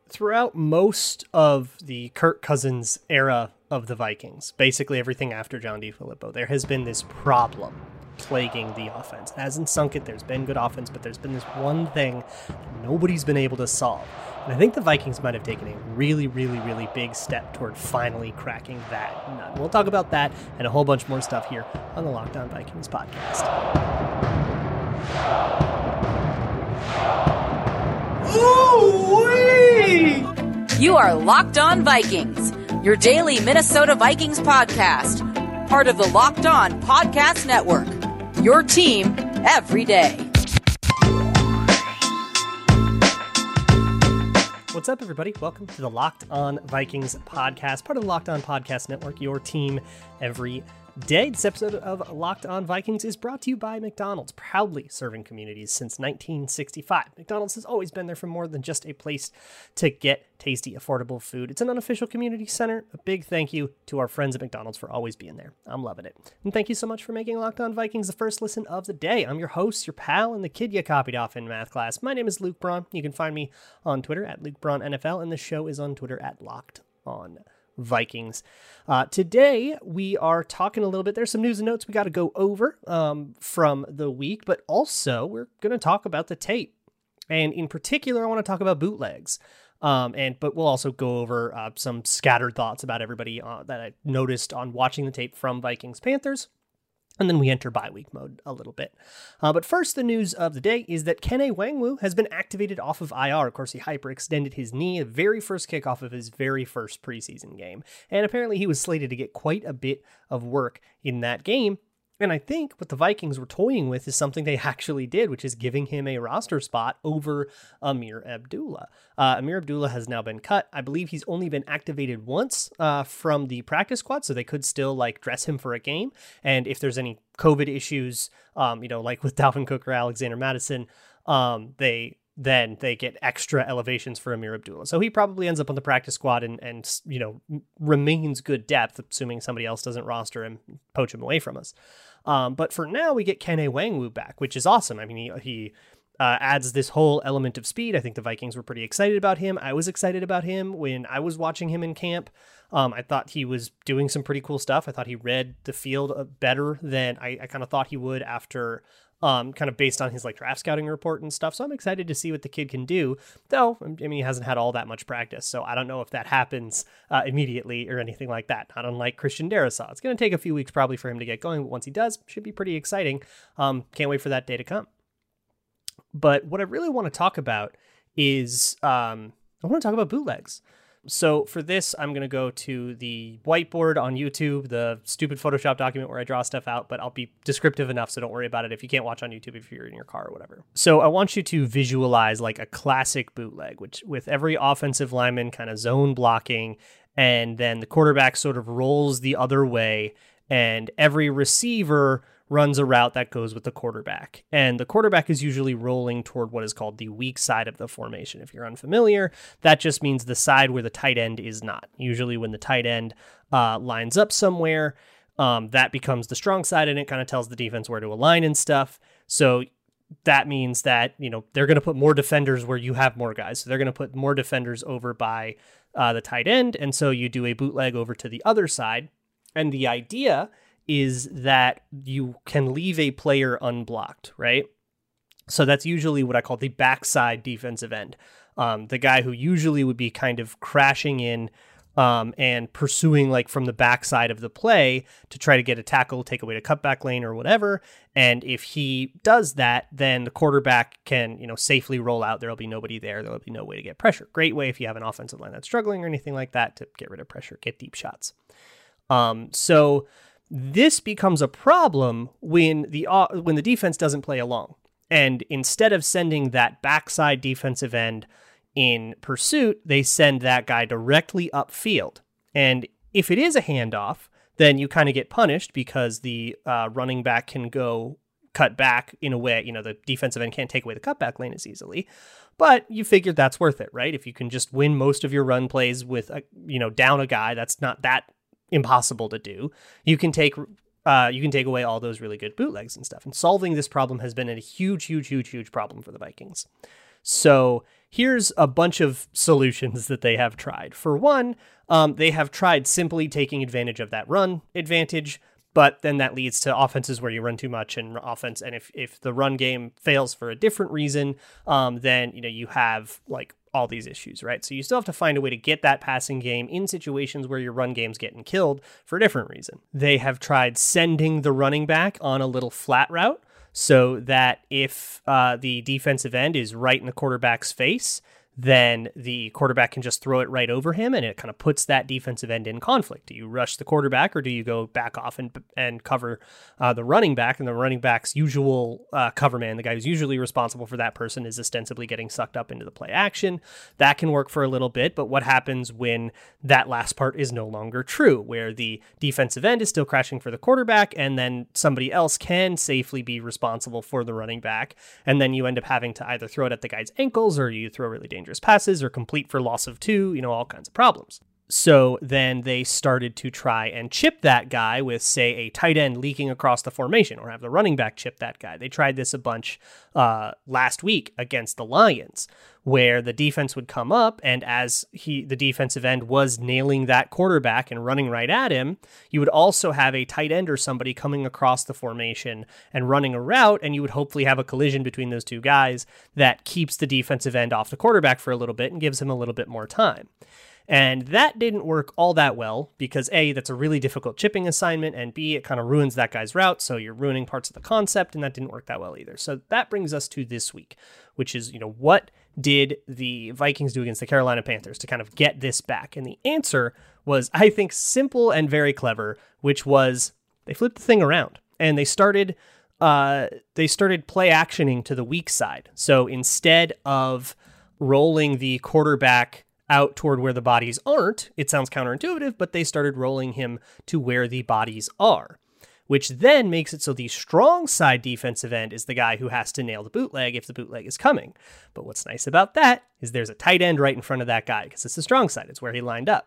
throughout most of the Kirk Cousins era of the Vikings, basically everything after John DeFilippo, there has been this problem plaguing the offense. It hasn't sunk it. There's been good offense, but there's been this one thing nobody's been able to solve. And I think the Vikings might have taken a really, really, really big step toward finally cracking that nut. We'll talk about that and a whole bunch more stuff here on the Locked On Vikings podcast. Ooh-wee! You are Locked On Vikings, your daily Minnesota Vikings podcast, part of the Locked On Podcast Network, your team every day. What's up, everybody? Welcome to the Locked On Vikings podcast, part of the Locked On Podcast Network, your team every day. This episode of Locked On Vikings is brought to you by McDonald's, proudly serving communities since 1965. McDonald's has always been there for more than just a place to get tasty, affordable food. It's an unofficial community center. A big thank you to our friends at McDonald's for always being there. I'm loving it. And thank you so much for making Locked On Vikings the first listen of the day. I'm your host, your pal, and the kid you copied off in math class. My name is Luke Braun. You can find me on Twitter at Luke Braun NFL, and the show is on Twitter at Locked On Vikings. Today we are talking a little bit. There's some news and notes we got to go over from the week, but also we're going to talk about the tape, and in particular I want to talk about bootlegs. But we'll also go over some scattered thoughts about everybody that I noticed on watching the tape from Vikings Panthers. And then we enter bye week mode a little bit. But first, the news of the day is that Kene Nwangwu has been activated off of IR. Of course, he hyperextended his knee, the very first kickoff of his very first preseason game. And apparently he was slated to get quite a bit of work in that game. And I think what the Vikings were toying with is something they actually did, which is giving him a roster spot over Ameer Abdullah. Ameer Abdullah has now been cut. I believe he's only been activated once from the practice squad, so they could still dress him for a game. And if there's any COVID issues, like with Dalvin Cook or Alexander Mattison, they get extra elevations for Ameer Abdullah. So he probably ends up on the practice squad and remains good depth, assuming somebody else doesn't roster him, poach him away from us. But for now, we get Kene Nwangwu back, which is awesome. I mean, he adds this whole element of speed. I think the Vikings were pretty excited about him. I was excited about him when I was watching him in camp. I thought he was doing some pretty cool stuff. I thought he read the field better than I kind of thought he would after kind of based on his draft scouting report and stuff. So I'm excited to see what the kid can do, though. I mean, he hasn't had all that much practice, so I don't know if that happens immediately or anything like that. Not unlike Christian Darrisaw. It's going to take a few weeks probably for him to get going, but once he does, should be pretty exciting. Can't wait for that day to come. But what I really want to talk about is I want to talk about bootlegs. So for this, I'm going to go to the whiteboard on YouTube, the stupid Photoshop document where I draw stuff out, but I'll be descriptive enough, so don't worry about it if you can't watch on YouTube if you're in your car or whatever. So I want you to visualize a classic bootleg, which with every offensive lineman kind of zone blocking, and then the quarterback sort of rolls the other way, and every receiver runs a route that goes with the quarterback. And the quarterback is usually rolling toward what is called the weak side of the formation. If you're unfamiliar, that just means the side where the tight end is not. Usually when the tight end lines up somewhere, that becomes the strong side, and it kind of tells the defense where to align and stuff. So that means that, they're going to put more defenders where you have more guys. So they're going to put more defenders over by the tight end. And so you do a bootleg over to the other side. And the idea is that you can leave a player unblocked, right? So that's usually what I call the backside defensive end. The guy who usually would be kind of crashing in and pursuing from the backside of the play to try to get a tackle, take away the cutback lane or whatever. And if he does that, then the quarterback can, safely roll out. There'll be nobody there. There'll be no way to get pressure. Great way if you have an offensive line that's struggling or anything like that to get rid of pressure, get deep shots. So this becomes a problem when the defense doesn't play along. And instead of sending that backside defensive end in pursuit, they send that guy directly upfield. And if it is a handoff, then you kind of get punished because the running back can go cut back in a way, the defensive end can't take away the cutback lane as easily. But you figured that's worth it, right? If you can just win most of your run plays with, down a guy, that's not that impossible to do. You can take away all those really good bootlegs and stuff. And solving this problem has been a huge problem for the Vikings. So here's a bunch of solutions that they have tried. For one, they have tried simply taking advantage of that run advantage, but then that leads to offenses where you run too much and offense. And if the run game fails for a different reason, then you have like all these issues, right? So you still have to find a way to get that passing game in situations where your run game's getting killed for a different reason. They have tried sending the running back on a little flat route so that if the defensive end is right in the quarterback's face, then the quarterback can just throw it right over him, and it kind of puts that defensive end in conflict. Do you rush the quarterback, or do you go back off and cover the running back? And the running back's usual cover man, the guy who's usually responsible for that person, is ostensibly getting sucked up into the play action. That can work for a little bit, but what happens when that last part is no longer true, where the defensive end is still crashing for the quarterback, and then somebody else can safely be responsible for the running back, and then you end up having to either throw it at the guy's ankles, or you throw really dangerous passes, or complete for loss of 2, all kinds of problems. So then they started to try and chip that guy with, say, a tight end leaking across the formation, or have the running back chip that guy. They tried this a bunch last week against the Lions, where the defense would come up, and as the defensive end was nailing that quarterback and running right at him, you would also have a tight end or somebody coming across the formation and running a route, and you would hopefully have a collision between those two guys that keeps the defensive end off the quarterback for a little bit and gives him a little bit more time. And that didn't work all that well because A, that's a really difficult chipping assignment, and B, it kind of ruins that guy's route, so you're ruining parts of the concept, and that didn't work that well either. So that brings us to this week, which is, what did the Vikings do against the Carolina Panthers to kind of get this back? And the answer was, I think, simple and very clever, which was they flipped the thing around, and they started play actioning to the weak side. So instead of rolling the quarterback out toward where the bodies aren't, it sounds counterintuitive, but they started rolling him to where the bodies are, which then makes it so the strong side defensive end is the guy who has to nail the bootleg if the bootleg is coming. But what's nice about that is there's a tight end right in front of that guy because it's the strong side. It's where he lined up.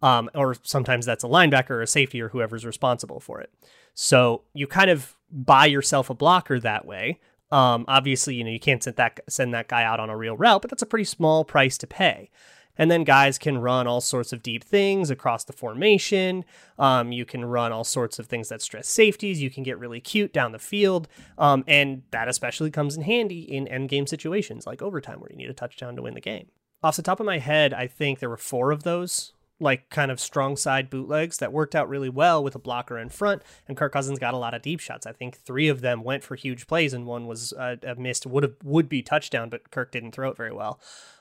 Or sometimes that's a linebacker or a safety or whoever's responsible for it. So you kind of buy yourself a blocker that way. Obviously, you can't send that guy out on a real route, but that's a pretty small price to pay. And then guys can run all sorts of deep things across the formation. You can run all sorts of things that stress safeties. You can get really cute down the field. And that especially comes in handy in endgame situations like overtime where you need a touchdown to win the game. Off the top of my head, I think there were 4 of those, like kind of strong side bootlegs that worked out really well with a blocker in front, and Kirk Cousins got a lot of deep shots. I think 3 of them went for huge plays, and one was a missed would-be touchdown, but Kirk didn't throw it very well.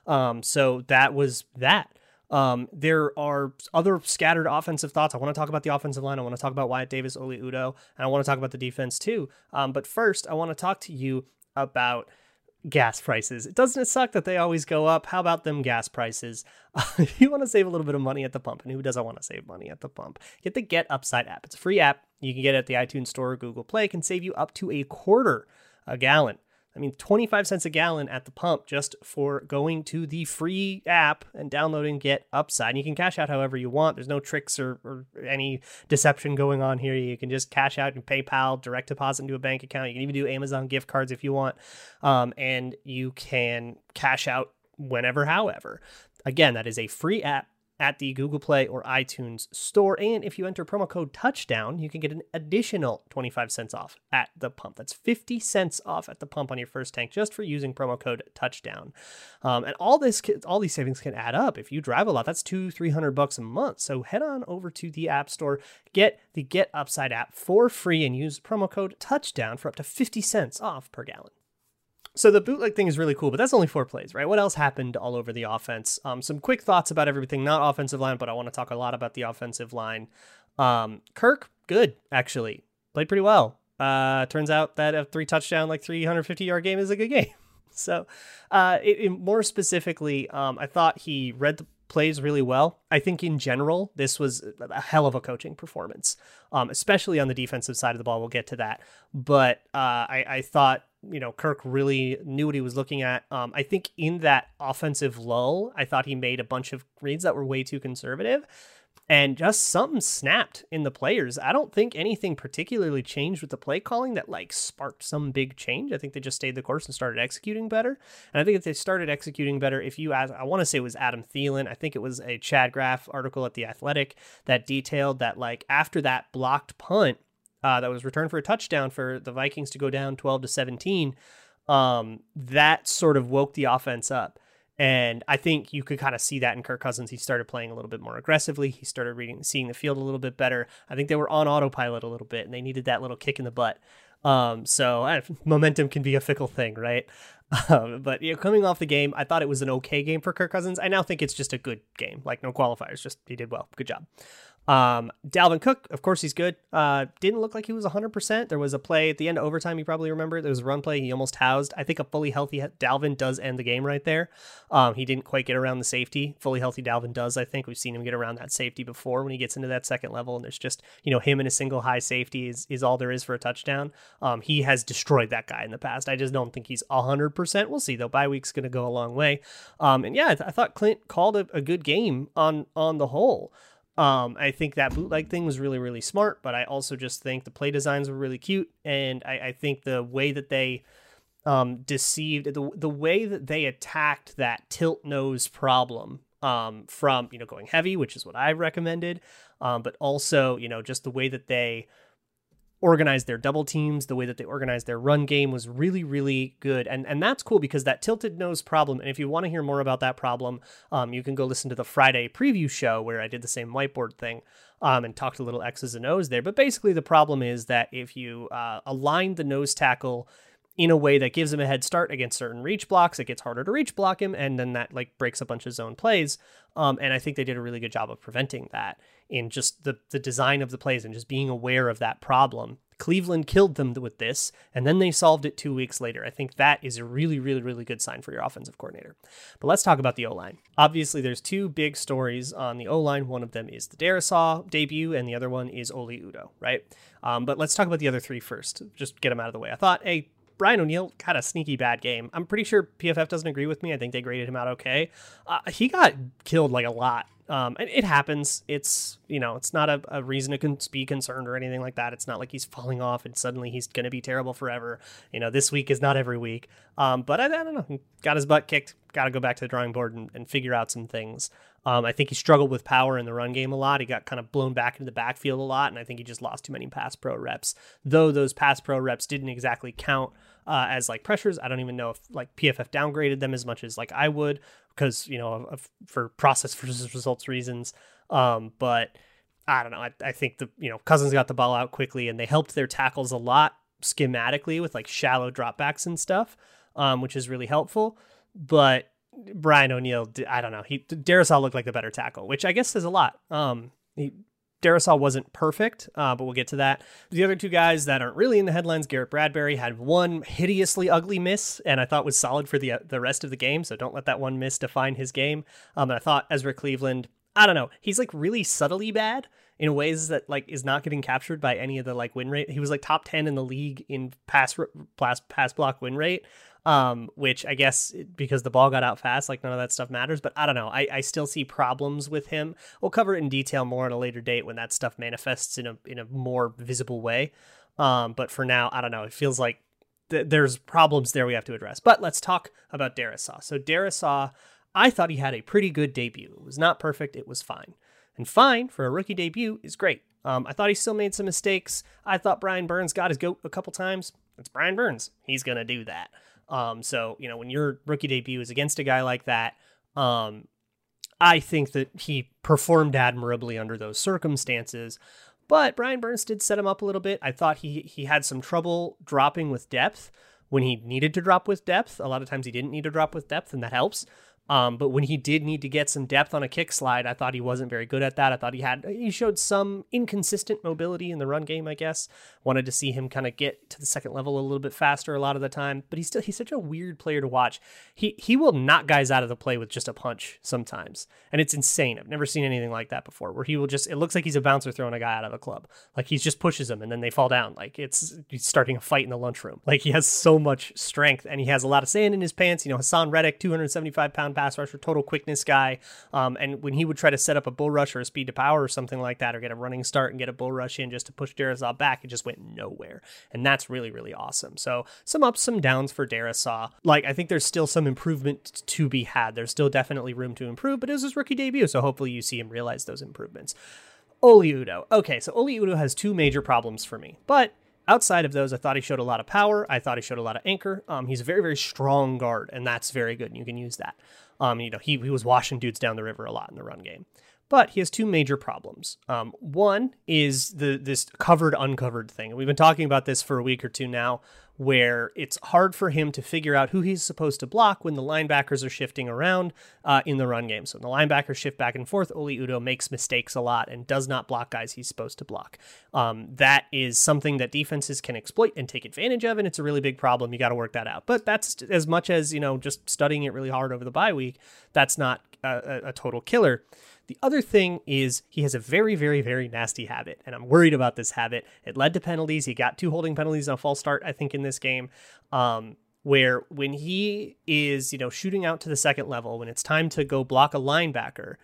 So that was that. There are other scattered offensive thoughts. I want to talk about the offensive line. I want to talk about Wyatt Davis, Oli Udoh, and I want to talk about the defense too. But first, I want to talk to you about gas prices. Doesn't it suck that they always go up? How about them gas prices? If you want to save a little bit of money at the pump, and who doesn't want to save money at the pump? Get the Get Upside app. It's a free app. You can get it at the iTunes Store or Google Play. It can save you up to $0.25 a gallon. 25 cents a gallon at the pump just for going to the free app and downloading Get Upside. And you can cash out however you want. There's no tricks or any deception going on here. You can just cash out and PayPal, direct deposit into a bank account. You can even do Amazon gift cards if you want. And you can cash out whenever, however. Again, that is a free app at the Google Play or iTunes Store. And if you enter promo code Touchdown, you can get an additional 25 cents off at the pump. That's 50 cents off at the pump on your first tank just for using promo code Touchdown. And all these savings can add up. If you drive a lot, that's $200-$300 a month. So head on over to the App Store, get the Get Upside app for free, and use promo code Touchdown for up to 50 cents off per gallon. So the bootleg thing is really cool, but that's only 4 plays, right? What else happened all over the offense? Some quick thoughts about everything, not offensive line, but I want to talk a lot about the offensive line. Kirk, good, actually. Played pretty well. Turns out that a 3-touchdown, 350-yard game is a good game. So more specifically, I thought he read the plays really well. I think in general, this was a hell of a coaching performance, especially on the defensive side of the ball. We'll get to that. But I thought, Kirk really knew what he was looking at. I think in that offensive lull, I thought he made a bunch of reads that were way too conservative. And just something snapped in the players. I don't think anything particularly changed with the play calling that like sparked some big change. I think they just stayed the course and started executing better. And I think if they started executing better, if you ask, I want to say it was Adam Thielen. I think it was a Chad Graff article at The Athletic that detailed that like after that blocked punt that was returned for a touchdown for the Vikings to go down 12-17, that sort of woke the offense up. And I think you could kind of see that in Kirk Cousins. He started playing a little bit more aggressively. He started seeing the field a little bit better. I think they were on autopilot a little bit, and they needed that little kick in the butt. So momentum can be a fickle thing, right? But coming off the game, I thought it was an okay game for Kirk Cousins. I now think it's just a good game, like no qualifiers. Just he did well. Good job. Dalvin Cook, of course, he's good. Didn't look like he was 100%. There was a play at the end of overtime. You probably remember there was a run play. He almost housed. I think a fully healthy Dalvin does end the game right there. He didn't quite get around the safety. Fully healthy Dalvin does. I think we've seen him get around that safety before when he gets into that second level. And there's just, him and a single high safety is all there is for a touchdown. He has destroyed that guy in the past. I just don't think he's 100%. We'll see though. Bye week's going to go a long way. And yeah, I thought Clint called a good game on the whole. I think that bootleg thing was really, really smart, but I also just think the play designs were really cute. And I think the way that they deceived, the way that they attacked that tilt nose problem from, going heavy, which is what I recommended, but also, just the way that they organized their double teams, the way that they organized their run game was really, really good. And that's cool because that tilted nose problem, and if you want to hear more about that problem, you can go listen to the Friday preview show where I did the same whiteboard thing and talked a little X's and O's there. But basically the problem is that if you align the nose tackle in a way that gives him a head start against certain reach blocks, it gets harder to reach block him, and then that breaks a bunch of zone plays. And I think they did a really good job of preventing that in just the design of the plays and just being aware of that problem. Cleveland killed them with this, and then they solved it 2 weeks later. I think that is a really, really, really good sign for your offensive coordinator. But let's talk about the O-line. Obviously, there's two big stories on the O-line. One of them is the Darrisaw debut, and the other one is Oli Udoh, right? But let's talk about the other three first. Just get them out of the way. I thought, Brian O'Neill had a sneaky bad game. I'm pretty sure PFF doesn't agree with me. I think they graded him out okay. He got killed like a lot. And it happens. It's, it's not a reason to be concerned or anything like that. It's not like he's falling off and suddenly he's going to be terrible forever. This week is not every week. But I don't know. He got his butt kicked. Got to go back to the drawing board and figure out some things. I think he struggled with power in the run game a lot. He got kind of blown back into the backfield a lot, and I think he just lost too many pass pro reps. Though those pass pro reps didn't exactly count as pressures. I don't even know if PFF downgraded them as much as I would, because for process versus results reasons. But I don't know. I think Cousins got the ball out quickly, and they helped their tackles a lot schematically with shallow dropbacks and stuff, which is really helpful. But Brian O'Neill, I don't know. Darrisaw looked like the better tackle, which I guess says a lot. Darrisaw wasn't perfect, but we'll get to that. The other two guys that aren't really in the headlines, Garrett Bradbury had one hideously ugly miss, and I thought was solid for the rest of the game, so don't let that one miss define his game. And I thought Ezra Cleveland, I don't know, he's really subtly bad in ways that is not getting captured by any of the win rate. He was top 10 in the league in pass block win rate. Which I guess because the ball got out fast, none of that stuff matters, but I don't know. I still see problems with him. We'll cover it in detail more at a later date when that stuff manifests in a more visible way. But for now, I don't know. It feels like there's problems there we have to address, but let's talk about Darrisaw. So Darrisaw, I thought he had a pretty good debut. It was not perfect. It was fine, and fine for a rookie debut is great. I thought he still made some mistakes. I thought Brian Burns got his goat a couple times. It's Brian Burns. He's going to do that. So, when your rookie debut is against a guy like that, I think that he performed admirably under those circumstances, but Brian Burns did set him up a little bit. I thought he had some trouble dropping with depth when he needed to drop with depth. A lot of times he didn't need to drop with depth, and that helps. But when he did need to get some depth on a kick slide, I thought he wasn't very good at that. I thought he showed some inconsistent mobility in the run game, I guess. Wanted to see him kind of get to the second level a little bit faster a lot of the time, but he's such a weird player to watch. He will knock guys out of the play with just a punch sometimes, and it's insane. I've never seen anything like that before, where he will just, it looks like he's a bouncer throwing a guy out of a club. He just pushes them and then they fall down. He's starting a fight in the lunchroom. He has so much strength, and he has a lot of sand in his pants. Hassan Reddick, 275-pound pass rusher, total quickness guy. And when he would try to set up a bull rush or a speed to power or something like that, or get a running start and get a bull rush in just to push Darrisaw back, it just went nowhere. And that's really, really awesome. So some ups, some downs for Darrisaw. Like, I think there's still some improvement to be had. There's still definitely room to improve, but it was his rookie debut, so hopefully you see him realize those improvements. Oli Udoh. Okay, so Oli Udoh has two major problems for me, but outside of those, I thought he showed a lot of power. I thought he showed a lot of anchor. He's a very, very strong guard, and that's very good, and you can use that. He was washing dudes down the river a lot in the run game. But he has two major problems. One is this covered, uncovered thing. And we've been talking about this for a week or two now, where it's hard for him to figure out who he's supposed to block when the linebackers are shifting around in the run game. So when the linebackers shift back and forth, Oli Udoh makes mistakes a lot and does not block guys he's supposed to block. That is something that defenses can exploit and take advantage of, and it's a really big problem. You got to work that out. But that's as much as, just studying it really hard over the bye week. That's not a total killer. The other thing is he has a very, very, very nasty habit, and I'm worried about this habit. It led to penalties. He got 2 holding penalties on a false start, I think, in this game, where when he is, shooting out to the second level, when it's time to go block a linebacker,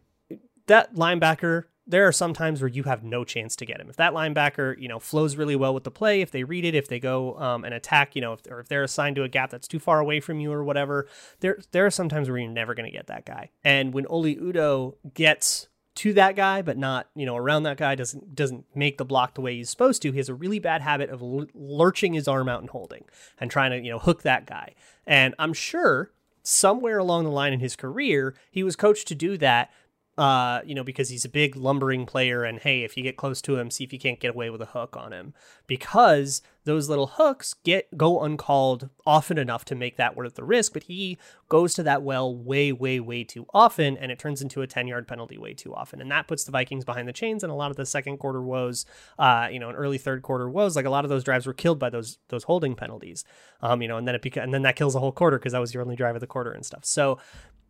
that linebacker, there are some times where you have no chance to get him. If that linebacker, flows really well with the play, if they read it, if they go and attack, if they're assigned to a gap that's too far away from you or whatever, there are some times where you're never going to get that guy. And when Oli Udoh gets to that guy, but not, around that guy, doesn't make the block the way he's supposed to, he has a really bad habit of lurching his arm out and holding and trying to, hook that guy. And I'm sure somewhere along the line in his career, he was coached to do that, because he's a big lumbering player, and hey, if you get close to him, see if you can't get away with a hook on him, because those little hooks go uncalled often enough to make that worth the risk. But he goes to that well way, way, way too often, and it turns into a 10-yard penalty way too often, and that puts the Vikings behind the chains. And a lot of the second quarter woes, and early third quarter woes, like a lot of those drives were killed by those holding penalties, and then that kills the whole quarter because that was your only drive of the quarter and stuff. So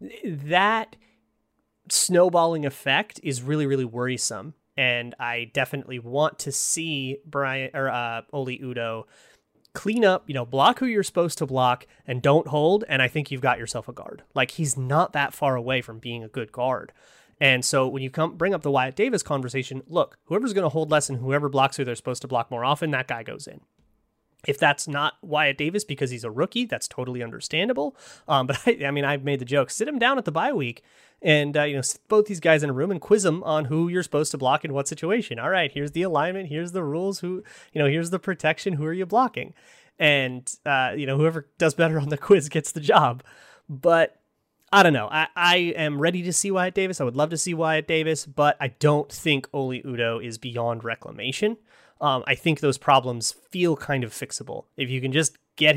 that snowballing effect is really, really worrisome, and I definitely want to see Oli Udoh clean up, block who you're supposed to block and don't hold, and I think you've got yourself a guard. Like, he's not that far away from being a good guard. And so when you bring up the Wyatt Davis conversation, look, whoever's going to hold less and whoever blocks who they're supposed to block more often, that guy goes in. If that's not Wyatt Davis because he's a rookie, that's totally understandable. But I've made the joke, sit him down at the bye week and, sit both these guys in a room and quiz them on who you're supposed to block in what situation. All right, here's the alignment. Here's the rules. Here's the protection. Who are you blocking? And, whoever does better on the quiz gets the job. But I don't know. I am ready to see Wyatt Davis. I would love to see Wyatt Davis, but I don't think Oli Udoh is beyond reclamation. I think those problems feel kind of fixable. If you can just get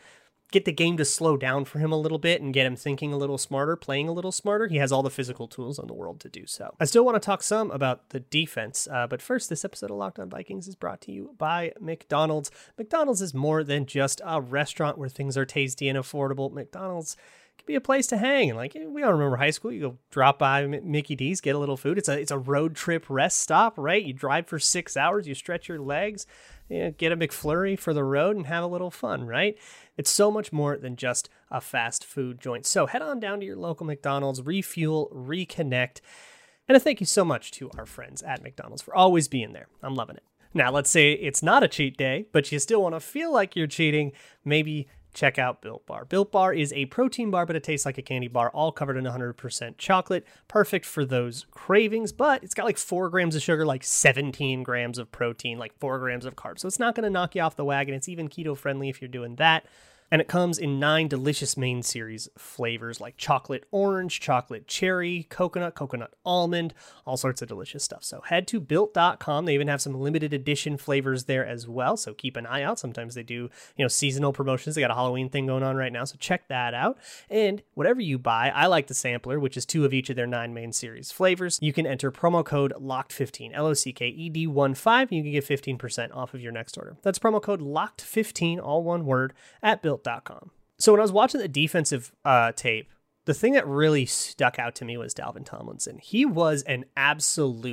the game to slow down for him a little bit and get him thinking a little smarter, playing a little smarter, he has all the physical tools in the world to do so. I still want to talk some about the defense, but first, this episode of Locked On Vikings is brought to you by McDonald's. McDonald's is more than just a restaurant where things are tasty and affordable. McDonald's can be a place to hang. And like, we all remember high school, you go drop by Mickey D's, get a little food. It's a road trip rest stop, right? You drive for 6 hours, you stretch your legs, get a McFlurry for the road and have a little fun, right? It's so much more than just a fast food joint. So head on down to your local McDonald's, refuel, reconnect. And a thank you so much to our friends at McDonald's for always being there. I'm loving it. Now, let's say it's not a cheat day, but you still want to feel like you're cheating. Maybe check out Built Bar. Built Bar is a protein bar, but it tastes like a candy bar, all covered in 100% chocolate. Perfect for those cravings, but it's got like 4 grams of sugar, like 17 grams of protein, like 4 grams of carbs. So it's not going to knock you off the wagon. It's even keto friendly if you're doing that. And it comes in 9 delicious main series flavors like chocolate orange, chocolate cherry, coconut almond, all sorts of delicious stuff. So head to Built.com. They even have some limited edition flavors there as well. So keep an eye out. Sometimes they do, seasonal promotions. They got a Halloween thing going on right now. So check that out. And whatever you buy, I like the sampler, which is 2 of each of their 9 main series flavors. You can enter promo code LOCKED15, LOCKED15, and you can get 15% off of your next order. That's promo code LOCKED15, all one word, at Built.com. So when I was watching the defensive tape, the thing that really stuck out to me was Dalvin Tomlinson. He was an absolute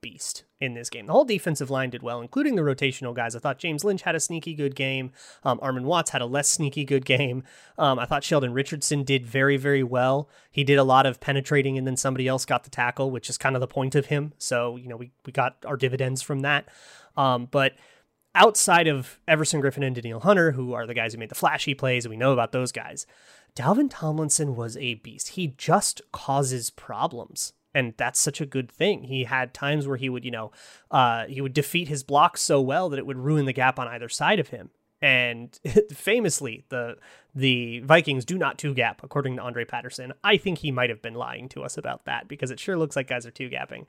beast in this game. The whole defensive line did well, including the rotational guys. I thought James Lynch had a sneaky good game. Armon Watts had a less sneaky good game. I thought Sheldon Richardson did very, very well. He did a lot of penetrating, and then somebody else got the tackle, which is kind of the point of him. So, we got our dividends from that. But outside of Everson Griffin and Danielle Hunter, who are the guys who made the flashy plays, and we know about those guys, Dalvin Tomlinson was a beast. He just causes problems. And that's such a good thing. He had times where he would, he would defeat his blocks so well that it would ruin the gap on either side of him. And famously, the Vikings do not two gap, according to Andre Patterson. I think he might have been lying to us about that because it sure looks like guys are two gapping.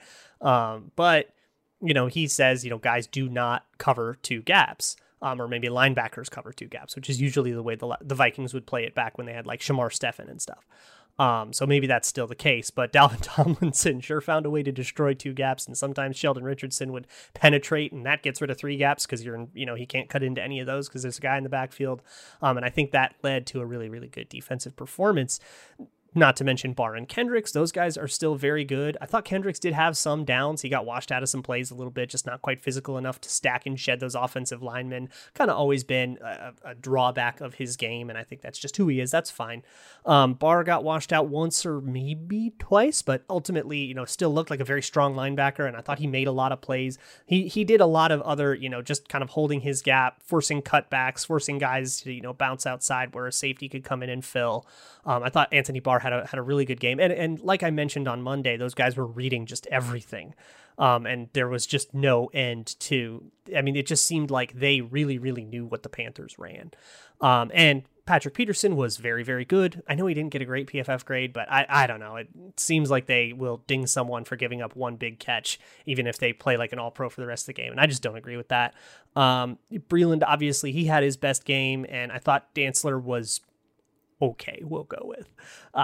But he says, guys do not cover two gaps. Or maybe linebackers cover two gaps, which is usually the way the Vikings would play it back when they had like Shamar Stephen and stuff. So maybe that's still the case, but Dalvin Tomlinson sure found a way to destroy two gaps, and sometimes Sheldon Richardson would penetrate, and that gets rid of three gaps because he can't cut into any of those because there's a guy in the backfield. And I think that led to a really, really good defensive performance. Not to mention Barr and Kendricks. Those guys are still very good. I thought Kendricks did have some downs. He got washed out of some plays a little bit, just not quite physical enough to stack and shed those offensive linemen. Kind of always been a drawback of his game, and I think that's just who he is. That's fine. Barr got washed out once or maybe twice, but ultimately, still looked like a very strong linebacker, and I thought he made a lot of plays. He did a lot of other, just kind of holding his gap, forcing cutbacks, forcing guys to, bounce outside where a safety could come in and fill. I thought Anthony Barr had a really good game. And like I mentioned on Monday, those guys were reading just everything. And there was just no end to, it just seemed like they really, really knew what the Panthers ran. And Patrick Peterson was very, very good. I know he didn't get a great PFF grade, but I don't know. It seems like they will ding someone for giving up one big catch, even if they play like an all-pro for the rest of the game. And I just don't agree with that. Breeland, obviously, he had his best game, and I thought Dantzler was okay, we'll go with.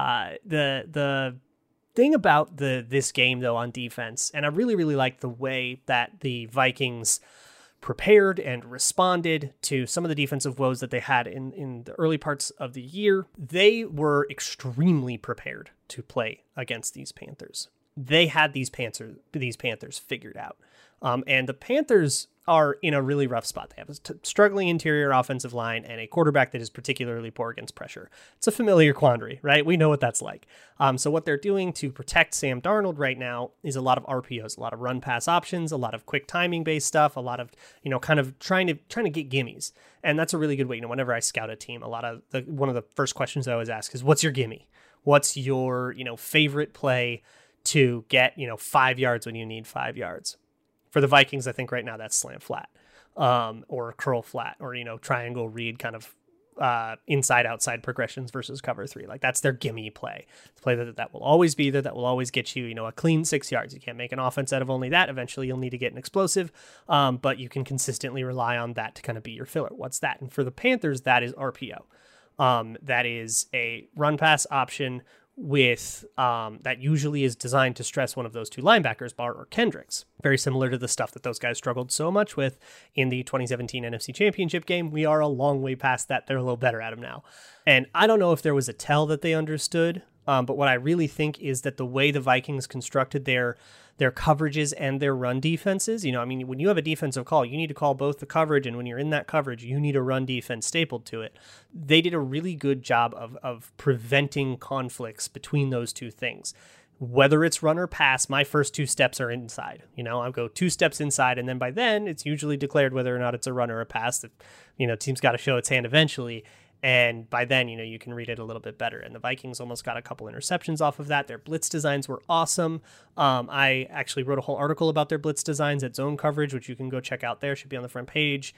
The thing about this game, though, on defense, and I really, really like the way that the Vikings prepared and responded to some of the defensive woes that they had in the early parts of the year. They were extremely prepared to play against these Panthers. They had these Panthers figured out. And the Panthers are in a really rough spot. They have a struggling interior offensive line and a quarterback that is particularly poor against pressure. It's a familiar quandary, right? We know what that's like. So what they're doing to protect Sam Darnold right now is a lot of RPOs, a lot of run pass options, a lot of quick timing based stuff, a lot of, kind of trying to get gimmies. And that's a really good way. Whenever I scout a team, one of the first questions I always ask is, what's your gimme? What's your, favorite play to get, 5 yards when you need 5 yards? For the Vikings, I think right now that's slant flat, or curl flat, or, triangle read kind of inside-outside progressions versus cover three. Like, that's their gimme play. The play that will always be there, that will always get you, a clean 6 yards. You can't make an offense out of only that. Eventually, you'll need to get an explosive, but you can consistently rely on that to kind of be your filler. What's that? And for the Panthers, that is RPO. That is a run-pass option with that usually is designed to stress one of those two linebackers, Barr or Kendricks. Very similar to the stuff that those guys struggled so much with in the 2017 NFC Championship game. We are a long way past that. They're a little better at them now. And I don't know if there was a tell that they understood, but what I really think is that the way the Vikings constructed their coverages and their run defenses, when you have a defensive call, you need to call both the coverage, and when you're in that coverage, you need a run defense stapled to it. They did a really good job of preventing conflicts between those two things. Whether it's run or pass, my first two steps are inside. I'll go 2 steps inside, and then by then, it's usually declared whether or not it's a run or a pass. Team's got to show its hand eventually. And by then, you can read it a little bit better. And the Vikings almost got a couple interceptions off of that. Their blitz designs were awesome. I actually wrote a whole article about their blitz designs at Zone Coverage, which you can go check out there. Should be on the front page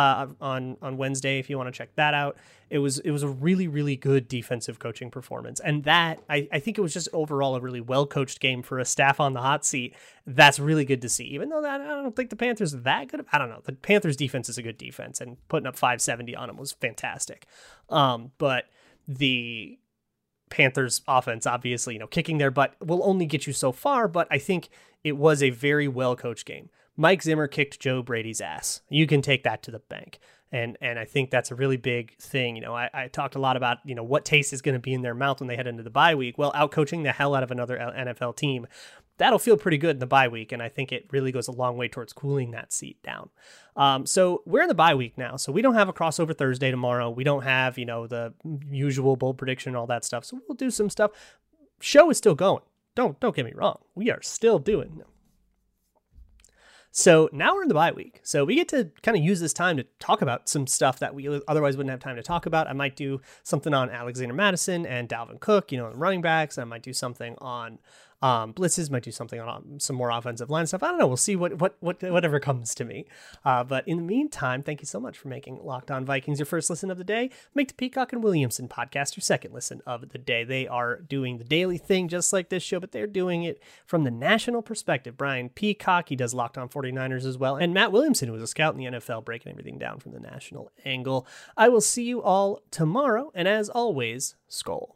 on Wednesday if you want to check that out. It was a really, really good defensive coaching performance. And that, I think it was just overall a really well-coached game for a staff on the hot seat. That's really good to see. Even though I don't think the Panthers are that good. I don't know. The Panthers defense is a good defense, and putting up 570 on them was fantastic. But the Panthers offense, obviously, kicking their butt will only get you so far, but I think it was a very well-coached game. Mike Zimmer kicked Joe Brady's ass. You can take that to the bank. And I think that's a really big thing. I talked a lot about, what taste is going to be in their mouth when they head into the bye week. Well, out-coaching the hell out of another NFL team, that'll feel pretty good in the bye week. And I think it really goes a long way towards cooling that seat down. So we're in the bye week now. So we don't have a crossover Thursday tomorrow. We don't have, the usual bold prediction and all that stuff. So we'll do some stuff. Show is still going. Don't get me wrong. We are still doing them. So now we're in the bye week. So we get to kind of use this time to talk about some stuff that we otherwise wouldn't have time to talk about. I might do something on Alexander Mattison and Dalvin Cook, the running backs. I might do something on blitzes, might do something on some more offensive line stuff. I don't know. We'll see whatever comes to me. But in the meantime, thank you so much for making Locked On Vikings your first listen of the day. Make the Peacock and Williamson podcast your second listen of the day. They are doing the daily thing just like this show, but they're doing it from the national perspective. Brian Peacock, he does Locked On 49ers as well. And Matt Williamson, who was a scout in the NFL, breaking everything down from the national angle. I will see you all tomorrow. And as always, Skol.